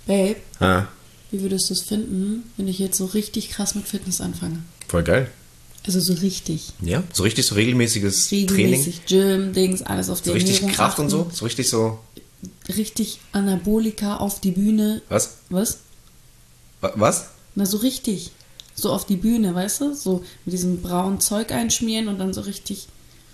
Babe, Ah, wie würdest du es finden, wenn ich jetzt so richtig krass mit Fitness anfange? voll geil. Also so richtig. Ja, so richtig so regelmäßiges Training. Regelmäßig Gym, Dings, alles auf die So richtig Ernährung Kraft achten. und so. So richtig so. Richtig Anabolika auf die Bühne. Was? Was? Was? Na, so richtig. So auf die Bühne, weißt du? So mit diesem braunen Zeug einschmieren und dann so richtig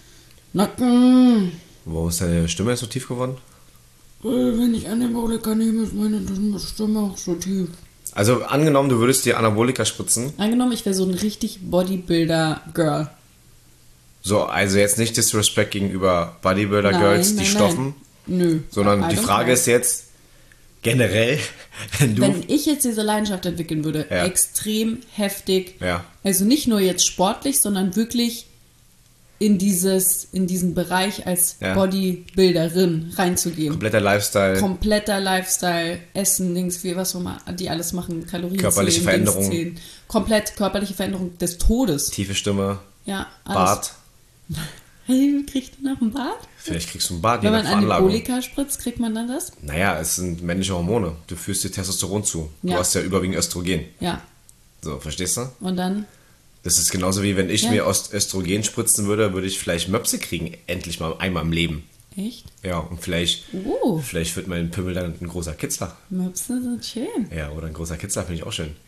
Nacken. Warum ist deine Stimme jetzt so tief geworden? Wenn ich Anabolika nehme, ist meine Stimme auch so tief. Also angenommen, du würdest dir Anabolika spritzen. Angenommen, ich wäre so ein richtig Bodybuilder-Girl. So, also jetzt nicht Disrespect gegenüber Bodybuilder-Girls, die stoffen. Nö. Sondern die Frage ist jetzt generell, wenn ich jetzt diese Leidenschaft entwickeln würde, Ja. extrem heftig. Ja. Also nicht nur jetzt sportlich, sondern wirklich in diesen Bereich als Ja. Bodybuilderin reinzugehen. kompletter Lifestyle, Kompletter Lifestyle, Essen, Dings, wie was auch immer, die alles machen, Kalorien Körperliche zählen, Veränderung. Dings zählen. Komplett körperliche Veränderung des Todes. tiefe Stimme, Ja, alles. Bart. Hey, kriegt man noch ein Bart? Vielleicht kriegst du einen Bart, je Wenn nach man Veranlagung. Anabolika spritzt, kriegt man dann das? Naja, es sind männliche Hormone. Du führst dir Testosteron zu. Du Ja. hast ja überwiegend Östrogen. Ja. So, verstehst du? Und dann, Das ist genauso wie wenn ich Ja. mir Östrogen spritzen würde, würde ich vielleicht Möpse kriegen, endlich mal einmal im Leben. echt? Ja, und vielleicht wird mein Pimmel dann ein großer Kitzler. Möpse sind schön. Ja, oder ein großer Kitzler finde ich auch schön.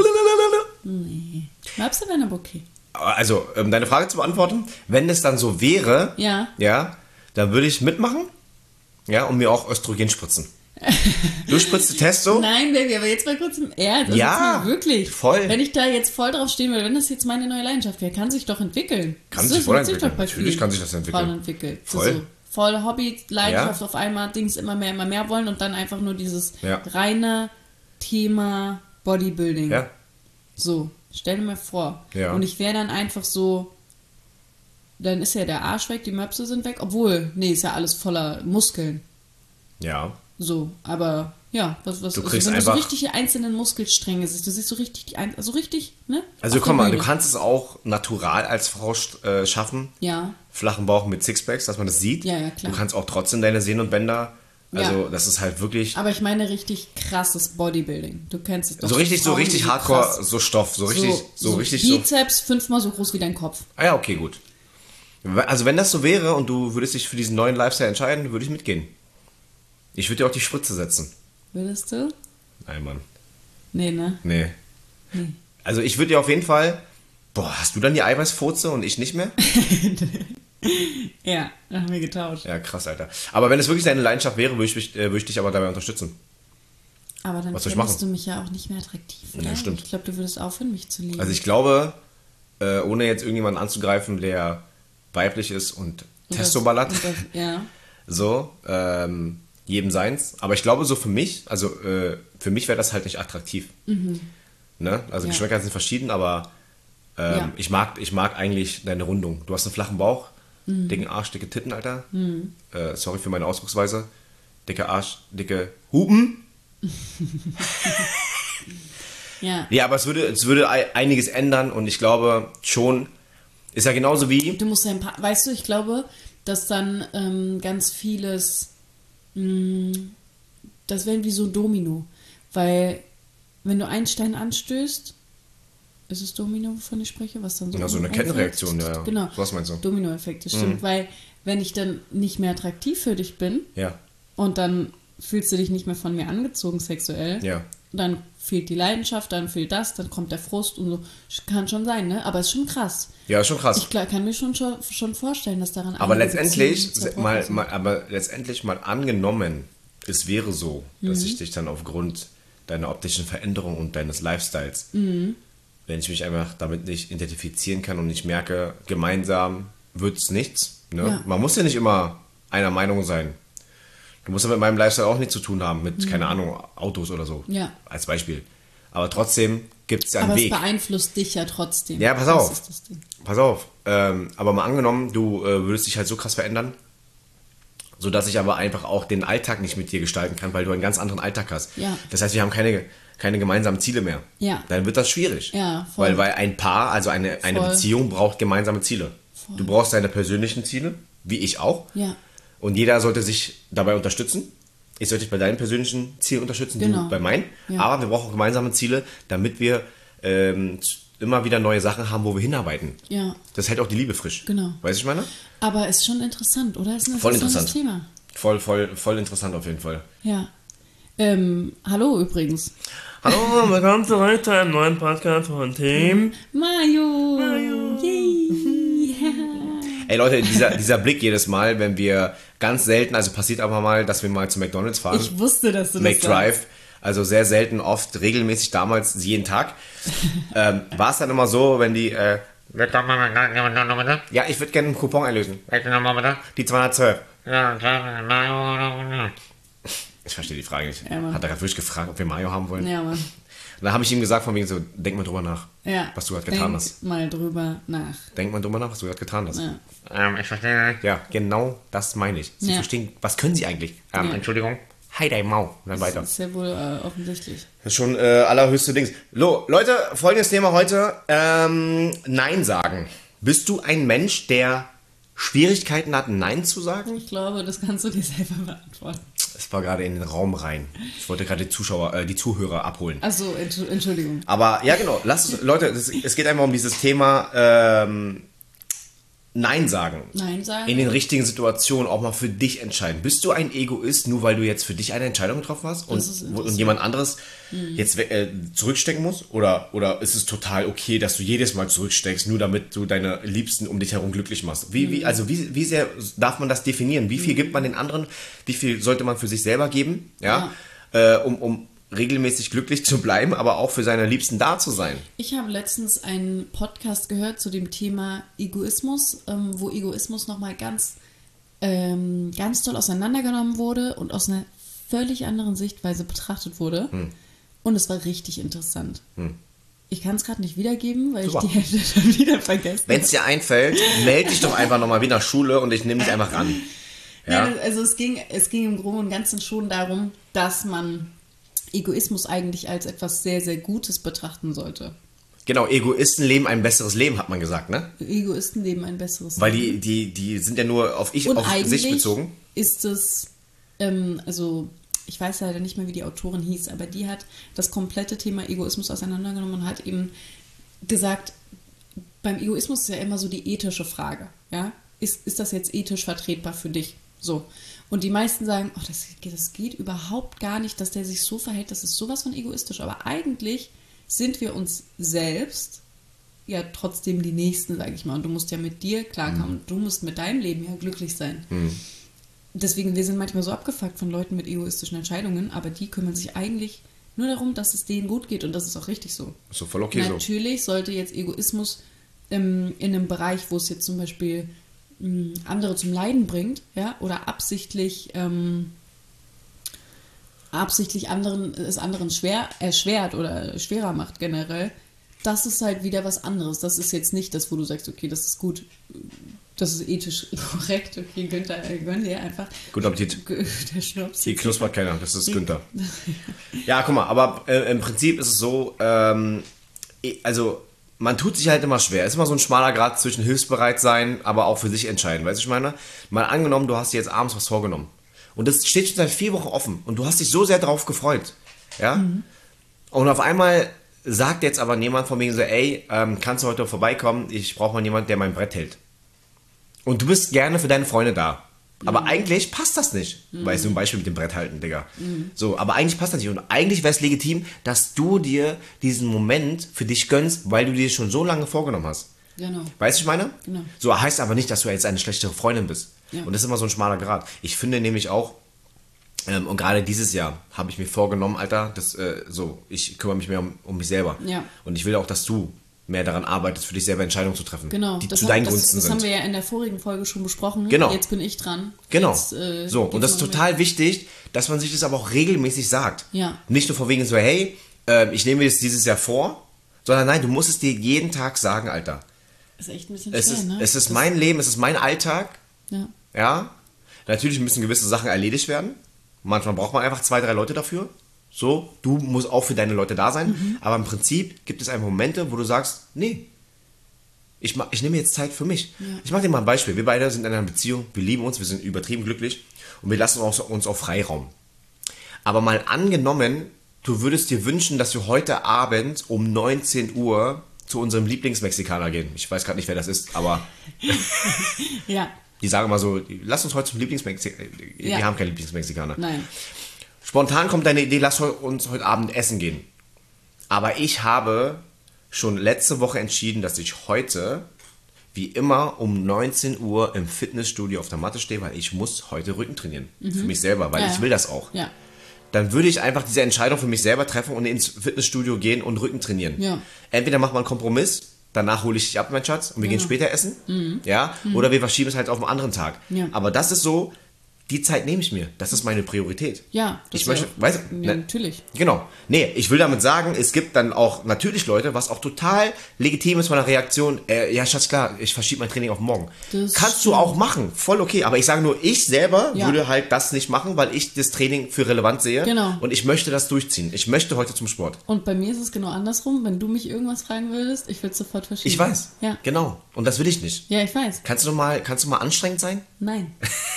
Nee. Möpse wären aber okay. Also, deine Frage zu beantworten, wenn es dann so wäre, Ja. dann würde ich mitmachen, ja, und mir auch Östrogen spritzen. Du spritzt Testo? Nein, Baby, aber jetzt mal kurz im Ernst. Also Ja, jetzt mal wirklich. voll. Wenn ich da jetzt voll drauf stehen würde, wenn das jetzt meine neue Leidenschaft wäre, kann sich doch entwickeln. Kann Das sich voll wird entwickeln. doch bei Natürlich vielen kann sich das entwickeln. Frauen entwickeln. Voll. So, voll Hobby, Leidenschaft Ja. auf einmal, Dings immer mehr wollen und dann einfach nur dieses Ja. reine Thema Bodybuilding. Ja. So, stell dir mal vor. Ja. Und ich wäre dann einfach so, dann ist ja der Arsch weg, die Möpse sind weg, obwohl, nee, ist ja alles voller Muskeln. Ja. So, aber ja, was Du also kriegst wenn du so einfach- richtig die einzelnen Muskelstränge siehst, du siehst so richtig also richtig, ne? Also Auf komm der mal, du Bühne. kannst es auch natural als Frau schaffen. Ja, Flachen Bauch mit Sixpacks, dass man das sieht. Ja, klar. Du kannst auch trotzdem deine Sehnen und Bänder. Also Ja. das ist halt wirklich aber ich meine richtig krasses Bodybuilding. Du kennst es doch. so richtig Frauen, die hardcore, krass- so Stoff, so richtig. Bizeps 5-mal so groß wie dein Kopf. Ah ja, okay, gut. Also wenn das so wäre und du würdest dich für diesen neuen Lifestyle entscheiden, würde ich mitgehen. Ich würde dir auch die Spritze setzen. Würdest du? Nein, Mann. Nee, ne? Nee. Also ich würde dir auf jeden Fall... Boah, hast du dann die Eiweißfurze und ich nicht mehr? Ja, da haben wir getauscht. Ja, krass, Alter. Aber wenn es wirklich deine Leidenschaft wäre, würde ich dich aber dabei unterstützen. Aber dann Was soll ich findest machen? du mich ja auch nicht mehr attraktiv, oder? Ja, stimmt. Ich glaube, du würdest aufhören, mich zu lieben. Also ich glaube, ohne jetzt irgendjemanden anzugreifen, der weiblich ist und Testo-ballert, Ja. so, jedem seins. Aber ich glaube so für mich, also für mich wäre das halt nicht attraktiv. Ne? Also Ja. Geschmäcker sind verschieden, aber Ja. ich mag eigentlich deine Rundung. Du hast einen flachen Bauch, dicken Arsch, dicke Titten, Alter. Sorry für meine Ausdrucksweise. Dicke Arsch, dicke Hupen. Ja. Ja, aber es würde einiges ändern und ich glaube schon, ist ja genauso wie... Du musst weißt du, ich glaube, dass dann ganz vieles, das wäre wie so ein Domino, weil wenn du einen Stein anstößt, ist es Domino, wovon ich spreche, was dann so Ja, so eine umfällt? Kettenreaktion, ja. Genau. Was meinst du? Dominoeffekt, das stimmt, weil wenn ich dann nicht mehr attraktiv für dich bin Ja, und dann fühlst du dich nicht mehr von mir angezogen sexuell, ja. dann fehlt die Leidenschaft, dann fehlt das, dann kommt der Frust und so. Kann schon sein, ne? Aber ist schon krass. Ja, ist schon krass. Ich kann mir schon vorstellen, dass daran Aber einige letztendlich, Beziehungen zerbrochen sind. mal angenommen, es wäre so, dass ich dich dann aufgrund deiner optischen Veränderung und deines Lifestyles, wenn ich mich einfach damit nicht identifizieren kann und ich merke, gemeinsam wird es nichts. Ne? Ja. Man muss ja nicht immer einer Meinung sein. Du musst ja mit meinem Lifestyle auch nichts zu tun haben, mit, keine Ahnung, Autos oder so. Ja. Als Beispiel. Aber trotzdem gibt es ja einen Aber es Weg. beeinflusst dich ja trotzdem. Ja, pass Das auf. ist das Ding. Pass auf. Aber mal angenommen, du würdest dich halt so krass verändern, sodass ich aber einfach auch den Alltag nicht mit dir gestalten kann, weil du einen ganz anderen Alltag hast. Ja. Das heißt, wir haben keine gemeinsamen Ziele mehr. Ja. Dann wird das schwierig. Ja, voll. Weil ein Paar, also eine Voll. Beziehung braucht gemeinsame Ziele. Voll. Du brauchst deine persönlichen Ziele, wie ich auch. Ja. Und jeder sollte sich dabei unterstützen. Ich sollte dich bei deinen persönlichen Zielen unterstützen, Genau. du bei meinen. Ja. Aber wir brauchen auch gemeinsame Ziele, damit wir immer wieder neue Sachen haben, wo wir hinarbeiten. Ja. Das hält auch die Liebe frisch. Genau. Weißt du, ich meine? Aber ist schon interessant, oder? Ist ein Voll interessantes interessant. Thema. Voll interessant auf jeden Fall. Ja. Hallo übrigens. Hallo, willkommen zurück zu einem neuen Podcast von Team Mayo. Yay. Ey Leute, dieser Blick jedes Mal, wenn wir ganz selten, also passiert aber mal, dass wir mal zu McDonald's fahren. Ich wusste, dass du das McDrive, also sehr selten, oft regelmäßig damals, jeden Tag. War es dann immer so, wenn die, ja, ich würde gerne einen Coupon einlösen. Die 212. Ich verstehe die Frage nicht. Ja, Mann. Hat er gerade wirklich gefragt, ob wir Mayo haben wollen? Ja, Mann. Und dann habe ich ihm gesagt, von wegen so, denk mal drüber nach, Ja. was du gerade getan hast. Denk mal drüber nach. Denk mal drüber nach, was du gerade getan hast. Ja. Ich verstehe. Ja, genau das meine ich. Sie Ja. verstehen, was können sie eigentlich? Ja. Entschuldigung. Hi, dein Mau. Und dann weiter. Das ist ja wohl offensichtlich. Das ist schon allerhöchste Dings. Leute, folgendes Thema heute. Nein sagen. Bist du ein Mensch, der Schwierigkeiten hat, Nein zu sagen? Ich glaube, das kannst du dir selber beantworten. Es war gerade in den Raum rein. Ich wollte gerade die Zuhörer abholen. Achso, Entschuldigung. Aber ja, genau. Leute, es geht einfach um dieses Thema Nein sagen. Nein sagen. In den richtigen Situationen auch mal für dich entscheiden. Bist du ein Egoist, nur weil du jetzt für dich eine Entscheidung getroffen hast und jemand anderes jetzt zurückstecken muss? Oder ist es total okay, dass du jedes Mal zurücksteckst, nur damit du deine Liebsten um dich herum glücklich machst? Wie sehr darf man das definieren? Wie viel gibt man den anderen? Wie viel sollte man für sich selber geben? Ja. Um regelmäßig glücklich zu bleiben, aber auch für seine Liebsten da zu sein. Ich habe letztens einen Podcast gehört zu dem Thema Egoismus, wo Egoismus nochmal ganz toll auseinandergenommen wurde und aus einer völlig anderen Sichtweise betrachtet wurde. Und es war richtig interessant. Ich kann es gerade nicht wiedergeben, weil Super. ich die Hälfte schon wieder vergessen Wenn es dir einfällt, melde dich doch einfach nochmal wieder nach Schule und ich nehme dich einfach ran. Ja? Nein, also es ging im Groben und Ganzen schon darum, dass man Egoismus eigentlich als etwas sehr, sehr Gutes betrachten sollte. Genau, Egoisten leben ein besseres Leben, hat man gesagt, ne? Egoisten leben ein besseres Weil Leben. die sind ja nur auf Und sich eigentlich bezogen. ist es, also ich weiß leider nicht mehr, wie die Autorin hieß, aber die hat das komplette Thema Egoismus auseinandergenommen und hat eben gesagt, beim Egoismus ist ja immer so die ethische Frage, ja? Ist das jetzt ethisch vertretbar für dich? So. Und die meisten sagen, oh, das geht überhaupt gar nicht, dass der sich so verhält, das ist sowas von egoistisch. Aber eigentlich sind wir uns selbst ja trotzdem die Nächsten, sage ich mal. Und du musst ja mit dir klarkommen. Du musst mit deinem Leben ja glücklich sein. Deswegen, wir sind manchmal so abgefuckt von Leuten mit egoistischen Entscheidungen, aber die kümmern sich eigentlich nur darum, dass es denen gut geht. Und das ist auch richtig so. Ist so voll okay so. Natürlich sollte jetzt Egoismus in einem Bereich, wo es jetzt zum Beispiel andere zum Leiden bringt, ja, oder absichtlich anderen schwer erschwert oder schwerer macht generell, das ist halt wieder was anderes. Das ist jetzt nicht das, wo du sagst, okay, das ist gut, das ist ethisch korrekt, okay, Günther, gönn dir einfach. Guten Appetit. Der Schnaps. Hier knuspert keiner, das ist Günther. Ja, guck mal, aber im Prinzip ist es so, also man tut sich halt immer schwer. Es ist immer so ein schmaler Grad zwischen hilfsbereit sein, aber auch für sich entscheiden. Weißt du, ich meine? Mal angenommen, du hast dir jetzt abends was vorgenommen. Und das steht schon seit 4 Wochen offen. Und du hast dich so sehr drauf gefreut. Ja? Und auf einmal sagt jetzt aber jemand von mir so, ey, kannst du heute vorbeikommen? Ich brauche mal jemanden, der mein Brett hält. Und du bist gerne für deine Freunde da. Aber eigentlich passt das nicht. Weißt du, ein Beispiel mit dem Brett halten, Digga. So, aber eigentlich passt das nicht. Und eigentlich wäre es legitim, dass du dir diesen Moment für dich gönnst, weil du dir schon so lange vorgenommen hast. Genau. Weißt du, ich meine? Genau. So heißt aber nicht, dass du jetzt eine schlechtere Freundin bist. Ja. Und das ist immer so ein schmaler Grad. Ich finde nämlich auch, und gerade dieses Jahr habe ich mir vorgenommen, Alter, ich kümmere mich mehr um mich selber. Ja. Und ich will auch, dass du mehr daran arbeitest, für dich selber Entscheidungen zu treffen, Genau. die zu deinen Gunsten sind. Das haben wir ja in der vorigen Folge schon besprochen. Genau. Jetzt bin ich dran. Genau. Jetzt, und das ist total wichtig, dass man sich das aber auch regelmäßig sagt. Ja. Nicht nur von wegen so, hey, ich nehme mir das dieses Jahr vor, sondern nein, du musst es dir jeden Tag sagen, Alter. Ist echt ein bisschen schwer, ne? Es ist mein Leben, es ist mein Alltag. Ja. Ja. Natürlich müssen gewisse Sachen erledigt werden. Manchmal braucht man einfach 2, 3 Leute dafür. So, du musst auch für deine Leute da sein. Aber im Prinzip gibt es einfach Momente, wo du sagst, nee, ich nehme jetzt Zeit für mich. Ja. Ich mache dir mal ein Beispiel. Wir beide sind in einer Beziehung, wir lieben uns, wir sind übertrieben glücklich und wir lassen uns auch Freiraum. Aber mal angenommen, du würdest dir wünschen, dass wir heute Abend um 19 Uhr zu unserem Lieblingsmexikaner gehen. Ich weiß gerade nicht, wer das ist, aber Ja. die sagen immer so, lass uns heute zum Lieblingsmexikaner. Ja. Wir haben keinen Lieblingsmexikaner. Nein. Spontan kommt deine Idee, lass uns heute Abend essen gehen. Aber ich habe schon letzte Woche entschieden, dass ich heute, wie immer, um 19 Uhr im Fitnessstudio auf der Matte stehe, weil ich muss heute Rücken trainieren. Für mich selber, weil Ja, ich ja. will das auch. Ja. Dann würde ich einfach diese Entscheidung für mich selber treffen und ins Fitnessstudio gehen und Rücken trainieren. Ja. Entweder machen wir einen Kompromiss, danach hole ich dich ab, mein Schatz, und wir gehen später essen. Ja? Oder wir verschieben es halt auf einen anderen Tag. Ja. Aber das ist so, die Zeit nehme ich mir. Das ist meine Priorität. Ja. das Ich möchte, ist weißt ja, du, ja, natürlich. Genau. Nee, ich will damit sagen, es gibt dann auch natürlich Leute, was auch total legitim ist von der Reaktion, ja, Schatz, klar, ich verschiebe mein Training auf morgen. Das Kannst du auch machen, voll okay. Aber ich sage nur, ich selber Ja. würde halt das nicht machen, weil ich das Training für relevant sehe. Genau. Und ich möchte das durchziehen. Ich möchte heute zum Sport. Und bei mir ist es genau andersrum. Wenn du mich irgendwas fragen würdest, ich würde sofort verschieben. Ich weiß. Ja. Genau. Und das will ich nicht. Ja, ich weiß. Kannst du mal anstrengend sein? Nein.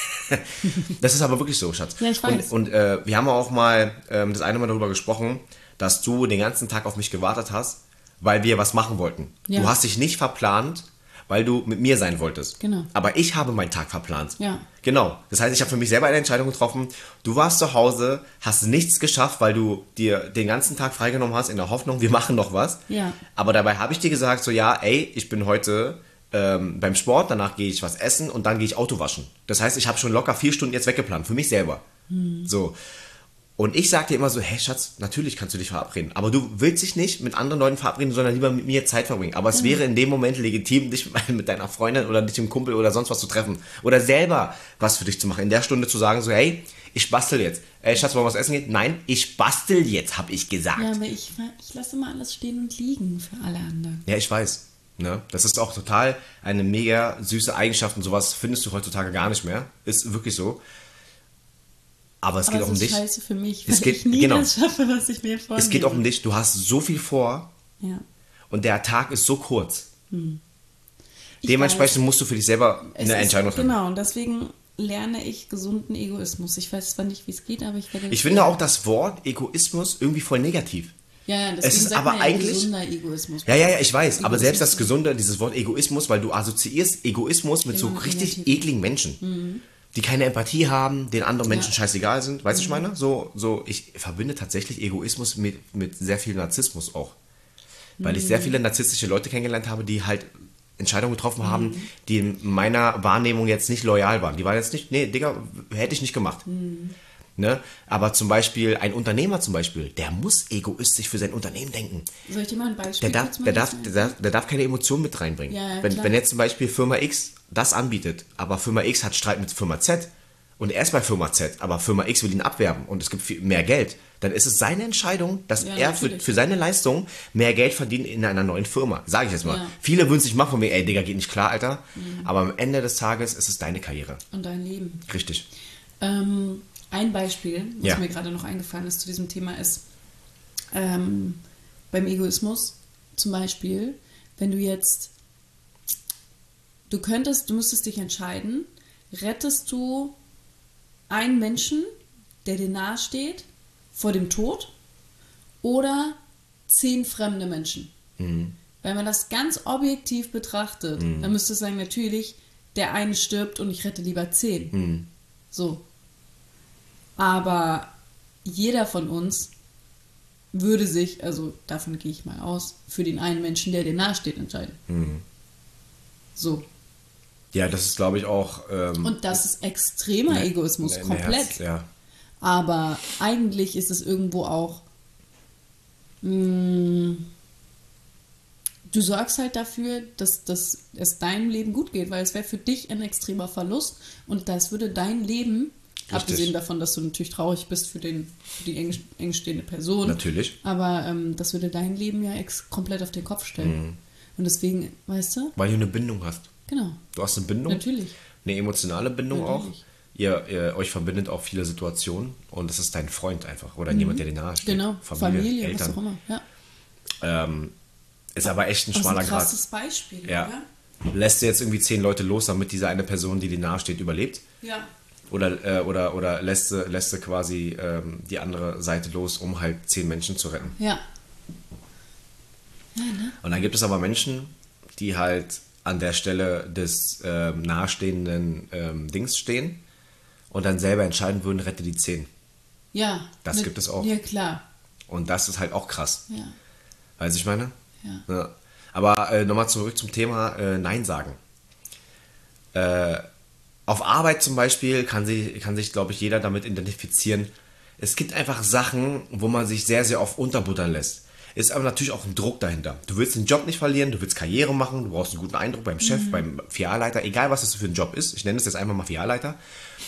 Das ist aber wirklich so, Schatz. Ja, ich weiß. Und wir haben auch mal das eine Mal darüber gesprochen, dass du den ganzen Tag auf mich gewartet hast, weil wir was machen wollten. Ja. Du hast dich nicht verplant, weil du mit mir sein wolltest. Genau. Aber ich habe meinen Tag verplant. Ja. Genau. Das heißt, ich habe für mich selber eine Entscheidung getroffen. Du warst zu Hause, hast nichts geschafft, weil du dir den ganzen Tag freigenommen hast in der Hoffnung, wir machen noch was. Ja. Aber dabei habe ich dir gesagt, so ja, ey, ich bin heute beim Sport, danach gehe ich was essen und dann gehe ich Auto waschen. Das heißt, ich habe schon locker 4 Stunden jetzt weggeplant, für mich selber. So. Und ich sage dir immer so, hey Schatz, natürlich kannst du dich verabreden, aber du willst dich nicht mit anderen Leuten verabreden, sondern lieber mit mir Zeit verbringen. Aber es wäre in dem Moment legitim, dich mit deiner Freundin oder dich mit dem Kumpel oder sonst was zu treffen. Oder selber was für dich zu machen. In der Stunde zu sagen so, hey, ich bastel jetzt. Ey Schatz, wollen wir was essen gehen? Nein, ich bastel jetzt, habe ich gesagt. Ja, aber ich lasse immer alles stehen und liegen für alle anderen. Ja, ich weiß. Ne? Das ist auch total eine mega süße Eigenschaft und sowas findest du heutzutage gar nicht mehr. Ist wirklich so. Aber es geht auch um das ist dich. scheiße für mich, Es weil geht- ich nie genau. das schaffe, was ich mir vornehme. Es geht auch um dich. Du hast so viel vor Ja. und der Tag ist so kurz. Ich Dementsprechend weiß, musst du für dich selber es eine ist- Entscheidung treffen. Genau, und deswegen lerne ich gesunden Egoismus. Ich weiß zwar nicht, wie es geht, aber ich werde... Ich finde auch das Wort Egoismus irgendwie voll negativ. Ja, deswegen es ist sagt aber man ja eigentlich- gesunder Egoismus. Ja, ich weiß. Aber Egoismus. selbst das Gesunde, dieses Wort Egoismus, weil du assoziierst Egoismus mit so Genau, richtig negativ. ekligen Menschen, die keine Empathie haben, den anderen Menschen scheißegal sind. Weißt du, was ich meine? So, ich verbinde tatsächlich Egoismus mit sehr viel Narzissmus auch. Weil ich sehr viele narzisstische Leute kennengelernt habe, die halt Entscheidungen getroffen haben, die in meiner Wahrnehmung jetzt nicht loyal waren. Die waren jetzt nicht, nee, Digga, hätte ich nicht gemacht. Ne? Aber zum Beispiel ein Unternehmer zum Beispiel, der muss egoistisch für sein Unternehmen denken. Soll ich dir mal ein Beispiel Der kurz darf, mal der darf keine Emotionen mit reinbringen. Ja, wenn, klar. wenn jetzt zum Beispiel Firma X das anbietet, aber Firma X hat Streit mit Firma Z und er ist bei Firma Z, aber Firma X will ihn abwerben und es gibt viel mehr Geld, dann ist es seine Entscheidung, dass Ja, er für natürlich. seine Leistung mehr Geld verdient in einer neuen Firma. Sage ich jetzt mal. Ja. Viele würden sich machen von mir, ey Digga, geht nicht klar, Alter. Aber am Ende des Tages ist es deine Karriere. Und dein Leben. Richtig. Ein Beispiel, was Ja. mir gerade noch eingefallen ist zu diesem Thema, ist beim Egoismus zum Beispiel, wenn du jetzt, du müsstest dich entscheiden, rettest du einen Menschen, der dir nahe steht, vor dem Tod oder 10 fremde Menschen? Wenn man das ganz objektiv betrachtet, dann müsste es sagen, natürlich, der eine stirbt und ich rette lieber 10. So. Aber jeder von uns würde sich, also davon gehe ich mal aus, für den einen Menschen, der dir nahesteht, entscheiden. So. Ja, das ist, glaube ich, auch... Und das ist extremer Egoismus, ein komplett. Herz, ja. Aber eigentlich ist es irgendwo auch, du sorgst halt dafür, dass es deinem Leben gut geht, weil es wäre für dich ein extremer Verlust und das würde dein Leben, abgesehen davon, dass du natürlich traurig bist für die eng stehende Person, Natürlich. aber das würde dein Leben ja komplett auf den Kopf stellen. Und deswegen, weißt du, Weil du eine Bindung hast. genau, Du hast eine Bindung. natürlich. Eine emotionale Bindung Natürlich. auch. Ihr euch verbindet auch viele Situationen und das ist dein Freund einfach oder jemand, der dir nahe steht. Genau, Familie, was auch immer. Ja. Ist aber echt ein Das ist schmaler ein Grad. krasses Beispiel, Ja. oder? Lässt du jetzt irgendwie 10 Leute los, damit diese eine Person, die dir nahe steht, überlebt? Ja. Oder lässt sie quasi die andere Seite los, um halt 10 Menschen zu retten. Ja. Ja, ne? Und dann gibt es aber Menschen, die halt an der Stelle des nahestehenden Dings stehen und dann selber entscheiden würden, rette die 10. Ja. Das gibt es auch. Ja, klar. Und das ist halt auch krass. Ja. Weißt du, ich meine? Ja. Aber nochmal zurück zum Thema Nein sagen. Auf Arbeit zum Beispiel kann sich, glaube ich, jeder damit identifizieren. Es gibt einfach Sachen, wo man sich sehr, sehr oft unterbuttern lässt. Ist aber natürlich auch ein Druck dahinter. Du willst den Job nicht verlieren, du willst Karriere machen, du brauchst einen guten Eindruck beim Chef, beim Filialleiter, egal was das für ein Job ist. Ich nenne es jetzt einfach mal Filialleiter.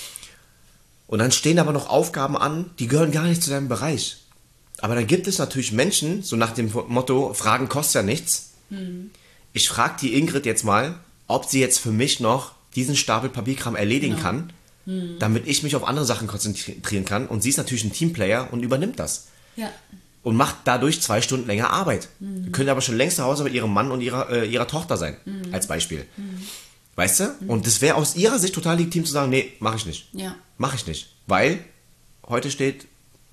Und dann stehen aber noch Aufgaben an, die gehören gar nicht zu deinem Bereich. Aber dann gibt es natürlich Menschen, so nach dem Motto, Fragen kostet ja nichts. Ich frage die Ingrid jetzt mal, ob sie jetzt für mich noch diesen Stapel Papierkram erledigen kann, damit ich mich auf andere Sachen konzentrieren kann. Und sie ist natürlich ein Teamplayer und übernimmt das. Ja. Und macht dadurch 2 Stunden länger Arbeit. Könnte aber schon längst zu Hause mit ihrem Mann und ihrer Tochter sein, als Beispiel. Weißt du? Und das wäre aus ihrer Sicht total legitim zu sagen, nee, mache ich nicht. Ja. Mache ich nicht. Weil heute steht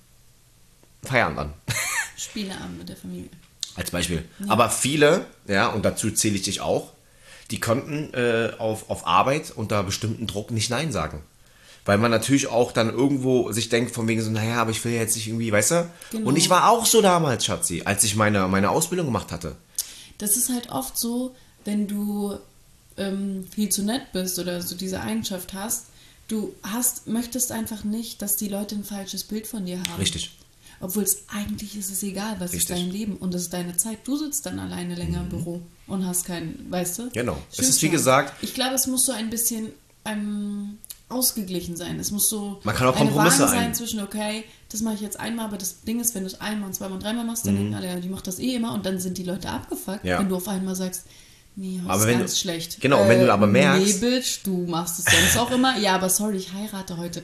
Feierabend an. Spieleabend mit der Familie. Als Beispiel. Ja. Aber viele, ja, und dazu zähle ich dich auch, die konnten auf Arbeit unter bestimmten Druck nicht Nein sagen. Weil man natürlich auch dann irgendwo sich denkt, von wegen so, naja, aber ich will ja jetzt nicht irgendwie, weißt du? Genau. Und ich war auch so damals, Schatzi, als ich meine Ausbildung gemacht hatte. Das ist halt oft so, wenn du viel zu nett bist oder so diese Eigenschaft hast, möchtest einfach nicht, dass die Leute ein falsches Bild von dir haben. Richtig. Obwohl eigentlich ist es egal, was ist dein Leben und das ist deine Zeit. Du sitzt dann alleine länger im Büro und hast keinen, weißt du? Genau. Es ist wie gesagt... Ich glaube, es muss so ein bisschen ausgeglichen sein. Es muss so man kann auch Kompromisse sein zwischen, okay, das mache ich jetzt einmal, aber das Ding ist, wenn du es einmal und zweimal und dreimal machst, dann denken alle, ja, die macht das eh immer und dann sind die Leute abgefuckt, wenn du auf einmal sagst, nee, heute ist ganz schlecht. Genau, wenn du aber merkst... Nee, Bitch, du machst es sonst auch immer. Ja, aber sorry, ich heirate heute.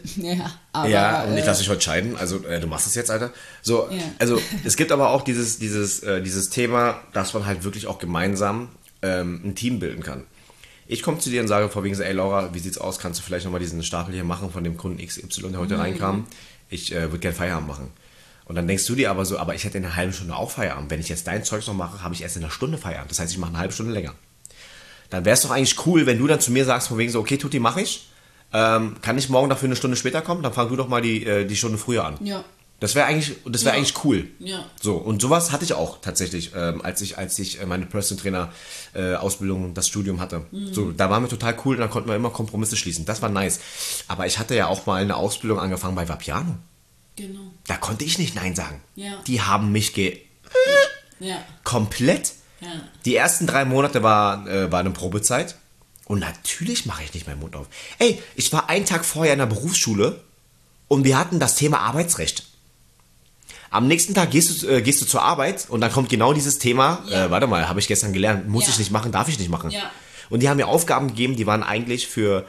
Und ich lasse dich heute scheiden. Also, du machst es jetzt, Alter. So, ja. Also, es gibt aber auch dieses Thema, dass man halt wirklich auch gemeinsam ein Team bilden kann. Ich komme zu dir und sage vor wegen so, ey Laura, wie sieht's aus? Kannst du vielleicht nochmal diesen Stapel hier machen von dem Kunden XY, der heute reinkam? Ich würde gerne Feierabend machen. Und dann denkst du dir aber so, aber ich hätte in einer halben Stunde auch Feierabend. Wenn ich jetzt dein Zeugs noch mache, habe ich erst in einer Stunde Feierabend. Das heißt, ich mache eine halbe Stunde länger. Dann wäre es doch eigentlich cool, wenn du dann zu mir sagst, von wegen so, okay, Tutti, mache ich. Kann ich morgen dafür eine Stunde später kommen? Dann fang du doch mal die Stunde früher an. Ja. Das wäre eigentlich cool. Ja. So, und sowas hatte ich auch tatsächlich, als ich meine Personal Trainer Ausbildung, das Studium hatte. So, da waren wir total cool und da konnten wir immer Kompromisse schließen. Das war nice. Aber ich hatte ja auch mal eine Ausbildung angefangen bei Vapiano. Genau. Da konnte ich nicht Nein sagen. Ja. Die haben mich komplett. Ja. Die ersten 3 Monate war eine Probezeit. Und natürlich mache ich nicht meinen Mund auf. Ey, ich war einen Tag vorher in der Berufsschule und wir hatten das Thema Arbeitsrecht. Am nächsten Tag gehst du zur Arbeit und dann kommt genau dieses Thema, warte mal, habe ich gestern gelernt, muss ich nicht machen, darf ich nicht machen. Ja. Und die haben mir Aufgaben gegeben, die waren eigentlich für